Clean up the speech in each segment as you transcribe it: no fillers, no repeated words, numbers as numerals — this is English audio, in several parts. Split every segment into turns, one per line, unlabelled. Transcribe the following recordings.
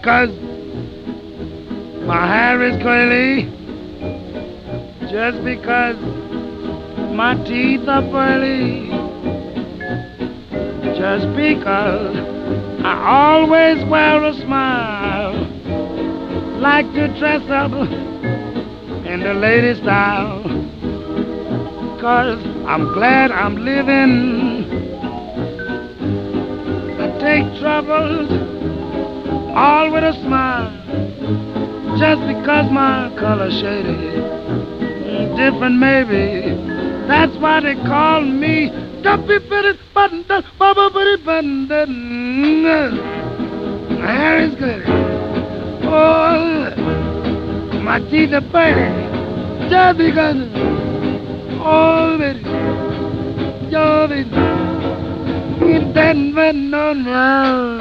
because my hair is curly, just because my teeth are pearly, just because I always wear a smile, like to dress up in the lady style, 'cause I'm glad I'm living. I take troubles all with a smile, just because my color shaded different maybe. That's why they call me Duppy Fitted Button, Bubba Bitty Button. My hair is good. Oh, my teeth are pretty, just because. Oh, baby, yo, baby, it doesn't matter no now.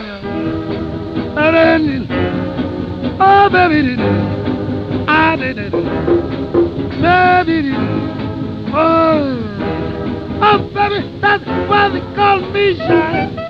Oh, baby, I did it. Baby, oh, baby, that's why they call me shy.